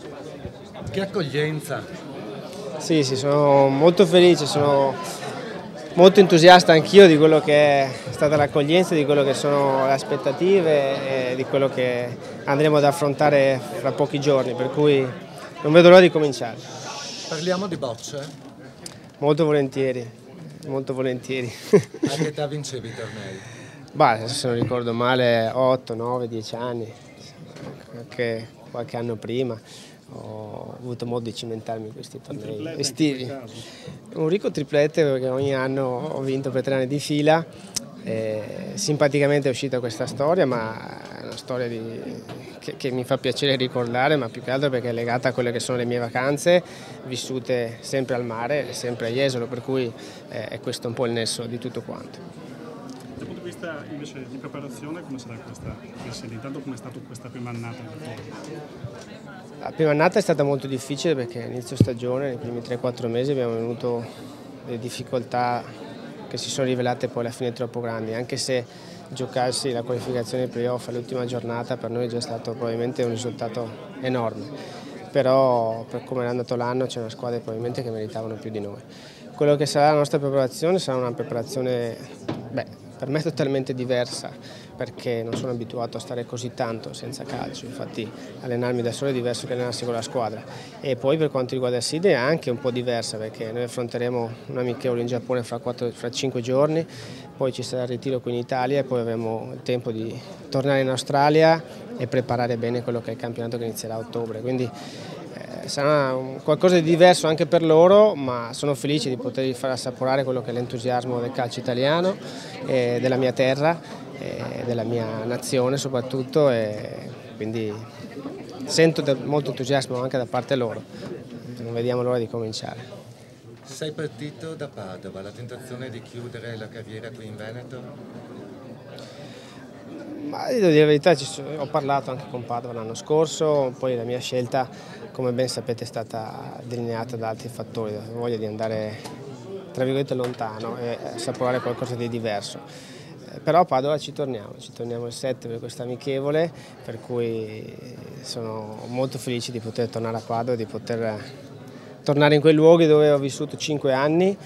Che accoglienza! Sì, sono molto felice, sono molto entusiasta anch'io di quello che è stata l'accoglienza, di quello che sono le aspettative e di quello che andremo ad affrontare fra pochi giorni, per cui non vedo l'ora di cominciare. Parliamo di bocce? Molto volentieri, molto volentieri. A che età vincevi i tornei? Beh, se non ricordo male, 8, 9, 10 anni, anche qualche anno prima. Ho avuto modo di cimentarmi in questi tornei estivi. Un ricco triplete perché ogni anno ho vinto per 3 anni di fila. Simpaticamente è uscita questa storia, ma è una storia che mi fa piacere ricordare, ma più che altro perché è legata a quelle che sono le mie vacanze, vissute sempre al mare, sempre a Jesolo, per cui è questo un po' il nesso di tutto quanto. Dal punto di vista invece di preparazione, come sarà questa sede? Intanto come è stata questa prima annata? La prima annata è stata molto difficile perché all'inizio stagione, nei primi 3-4 mesi, abbiamo avuto delle difficoltà che si sono rivelate poi alla fine troppo grandi, anche se giocarsi la qualificazione ai playoff all'ultima giornata per noi è già stato probabilmente un risultato enorme, però per come è andato l'anno c'è una squadra probabilmente che meritavano più di noi. Quello che sarà la nostra preparazione sarà una preparazione, per me totalmente diversa, perché non sono abituato a stare così tanto senza calcio, infatti allenarmi da solo è diverso che allenarsi con la squadra. E poi per quanto riguarda il Sydney è anche un po' diversa, perché noi affronteremo un amichevole in Giappone fra 5 giorni, poi ci sarà il ritiro qui in Italia e poi avremo il tempo di tornare in Australia e preparare bene quello che è il campionato che inizierà a ottobre. Quindi sarà qualcosa di diverso anche per loro, ma sono felice di potergli far assaporare quello che è l'entusiasmo del calcio italiano, della mia terra, della mia nazione soprattutto, e quindi sento molto entusiasmo anche da parte loro. Non vediamo l'ora di cominciare. Sei partito da Padova, la tentazione di chiudere la carriera qui in Veneto? Ma devo dire la verità, ho parlato anche con Padova l'anno scorso, poi la mia scelta, come ben sapete, è stata delineata da altri fattori, la voglia di andare tra virgolette lontano e assaporare qualcosa di diverso. Però a Padova ci torniamo il 7 per questa amichevole, per cui sono molto felice di poter tornare a Padova, di poter tornare in quei luoghi dove ho vissuto 5 anni.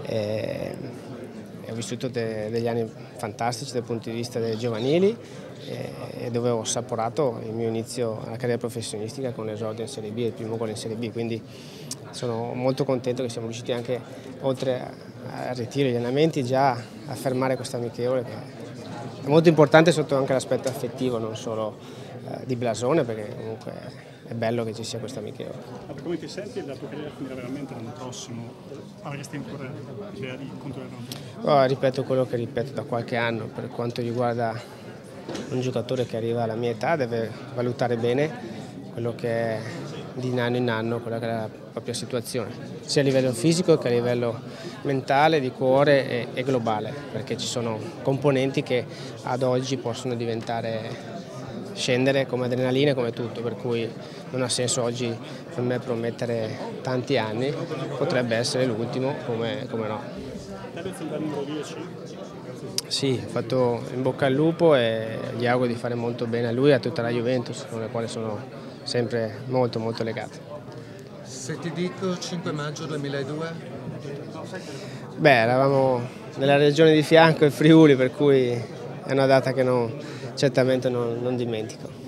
Ho vissuto degli anni fantastici dal punto di vista delle giovanili e dove ho assaporato il mio inizio alla carriera professionistica con l'esordio in Serie B, il primo gol in Serie B, quindi sono molto contento che siamo riusciti anche, oltre al ritiro e agli allenamenti, già a fermare questa amichevole che è molto importante sotto anche l'aspetto affettivo, non solo di blasone, perché comunque è bello che ci sia questa amichevole. Come ti senti? La tua carriera finirà veramente l'anno prossimo? Avresti ancora idea di continuare? Ripeto quello che ripeto da qualche anno, per quanto riguarda un giocatore che arriva alla mia età deve valutare bene quello che è di anno in anno, quella che è la propria situazione, sia a livello fisico che a livello mentale, di cuore e globale, perché ci sono componenti che ad oggi possono scendere come adrenalina, come tutto, per cui non ha senso oggi per me promettere tanti anni, potrebbe essere l'ultimo, come no. Numero 10? Sì, ho fatto in bocca al lupo e gli auguro di fare molto bene a lui e a tutta la Juventus, con la quale sono sempre molto legato. Se ti dico 5 maggio 2002? Eravamo nella regione di fianco, il Friuli, per cui è una data che certamente non dimentico.